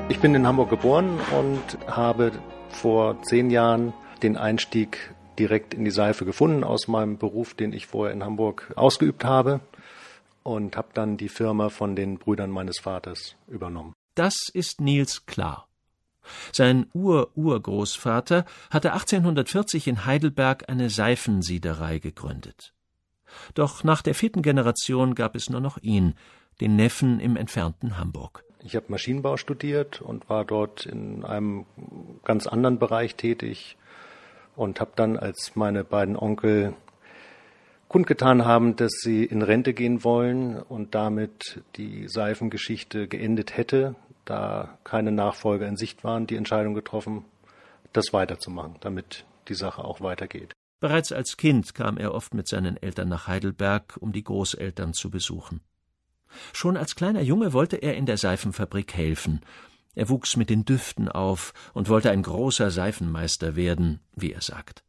Ich bin in Hamburg geboren und habe vor 10 Jahren den Einstieg direkt in die Seife gefunden aus meinem Beruf, den ich vorher in Hamburg ausgeübt habe, und habe dann die Firma von den Brüdern meines Vaters übernommen. Das ist Niels Klar. Sein Urgroßvater hatte 1840 in Heidelberg eine Seifensiederei gegründet. Doch nach der 4. Generation gab es nur noch ihn, den Neffen im entfernten Hamburg. Ich habe Maschinenbau studiert und war dort in einem ganz anderen Bereich tätig und habe dann, als meine beiden Onkel kundgetan haben, dass sie in Rente gehen wollen und damit die Seifengeschichte geendet hätte, da keine Nachfolger in Sicht waren, die Entscheidung getroffen, das weiterzumachen, damit die Sache auch weitergeht. Bereits als Kind kam er oft mit seinen Eltern nach Heidelberg, um die Großeltern zu besuchen. Schon als kleiner Junge wollte er in der Seifenfabrik helfen. Er wuchs mit den Düften auf und wollte ein großer Seifenmeister werden, wie er sagt.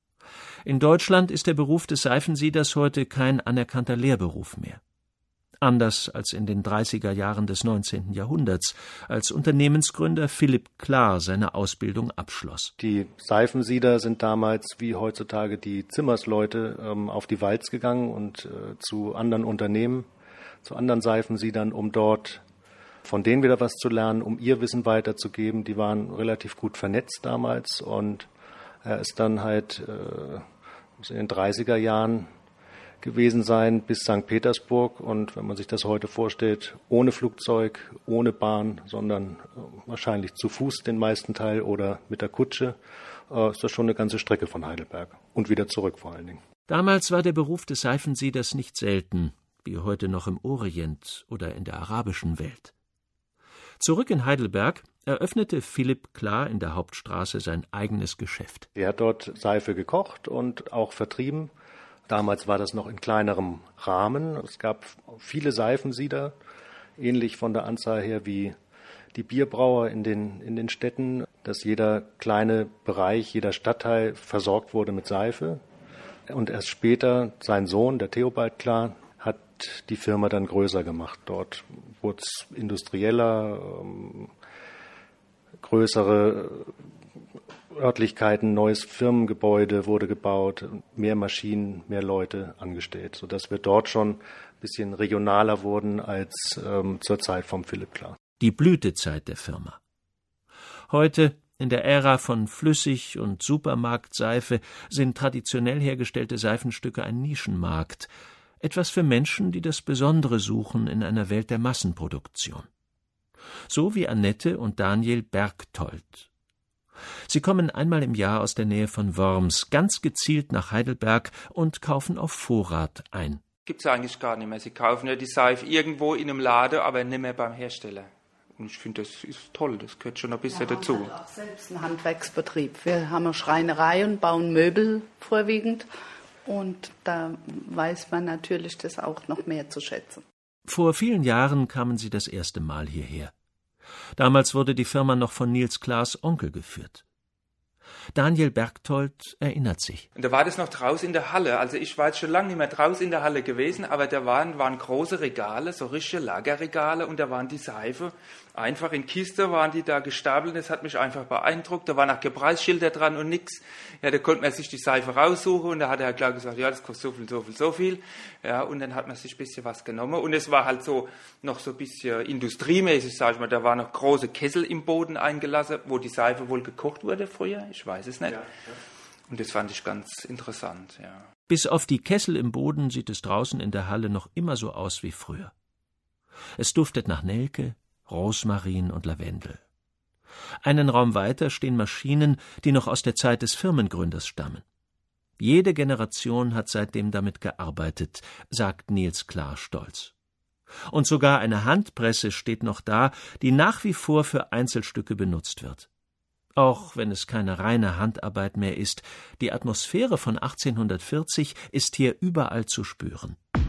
In Deutschland ist der Beruf des Seifensieders heute kein anerkannter Lehrberuf mehr. Anders als in den 30er Jahren des 19. Jahrhunderts, als Unternehmensgründer Philipp Klar seine Ausbildung abschloss. Die Seifensieder sind damals, wie heutzutage die Zimmersleute, auf die Walz gegangen und zu anderen Unternehmen, zu anderen Seifensiedern, um dort von denen wieder was zu lernen, um ihr Wissen weiterzugeben. Die waren relativ gut vernetzt damals und er ist dann halt muss in den 30er Jahren gewesen sein bis St. Petersburg, und wenn man sich das heute vorstellt, ohne Flugzeug, ohne Bahn, sondern wahrscheinlich zu Fuß den meisten Teil oder mit der Kutsche, ist das schon eine ganze Strecke von Heidelberg und wieder zurück vor allen Dingen. Damals war der Beruf des Seifensieders nicht selten, wie heute noch im Orient oder in der arabischen Welt. Zurück in Heidelberg eröffnete Philipp Klar in der Hauptstraße sein eigenes Geschäft. Er hat dort Seife gekocht und auch vertrieben. Damals war das noch in kleinerem Rahmen. Es gab viele Seifensieder, ähnlich von der Anzahl her wie die Bierbrauer in den Städten, dass jeder kleine Bereich, jeder Stadtteil versorgt wurde mit Seife. Und erst später sein Sohn, der Theobald Klar, hat die Firma dann größer gemacht. Dort wurde es industrieller, größere Örtlichkeiten, neues Firmengebäude wurde gebaut, mehr Maschinen, mehr Leute angestellt, sodass wir dort schon ein bisschen regionaler wurden als zur Zeit vom Philipp Klar. Die Blütezeit der Firma. Heute, in der Ära von Flüssig- und Supermarktseife, sind traditionell hergestellte Seifenstücke ein Nischenmarkt. Etwas für Menschen, die das Besondere suchen in einer Welt der Massenproduktion. So wie Annette und Daniel Bergtold. Sie kommen einmal im Jahr aus der Nähe von Worms, ganz gezielt nach Heidelberg und kaufen auf Vorrat ein. Gibt's eigentlich gar nicht mehr. Sie kaufen ja die Seife irgendwo in einem Laden, aber nicht mehr beim Hersteller. Und ich finde, das ist toll, das gehört schon ein bisschen dazu. Wir haben auch selbst einen Handwerksbetrieb. Wir haben eine Schreinerei und bauen Möbel vorwiegend. Und da weiß man natürlich das auch noch mehr zu schätzen. Vor vielen Jahren kamen sie das erste Mal hierher. Damals wurde die Firma noch von Niels Klars Onkel geführt. Daniel Bergtold erinnert sich. Und da war das noch draußen in der Halle. Also ich war jetzt schon lange nicht mehr draußen in der Halle gewesen, aber da waren große Regale, so richtige Lagerregale, und da waren die Seife. Einfach in Kiste waren die da gestapelt. Das hat mich einfach beeindruckt. Da waren auch Preisschilder dran und nix. Ja, da konnte man sich die Seife raussuchen, und da hat er halt klar gesagt, ja, das kostet so viel, so viel, so viel. Ja, und dann hat man sich ein bisschen was genommen. Und es war halt so noch so ein bisschen industriemäßig, sag ich mal. Da waren noch große Kessel im Boden eingelassen, wo die Seife wohl gekocht wurde früher. Ich weiß es nicht. Ja. Und das fand ich ganz interessant, ja. Bis auf die Kessel im Boden sieht es draußen in der Halle noch immer so aus wie früher. Es duftet nach Nelke, Rosmarin und Lavendel. Einen Raum weiter stehen Maschinen, die noch aus der Zeit des Firmengründers stammen. Jede Generation hat seitdem damit gearbeitet, sagt Niels Klar stolz. Und sogar eine Handpresse steht noch da, die nach wie vor für Einzelstücke benutzt wird. Auch wenn es keine reine Handarbeit mehr ist, die Atmosphäre von 1840 ist hier überall zu spüren.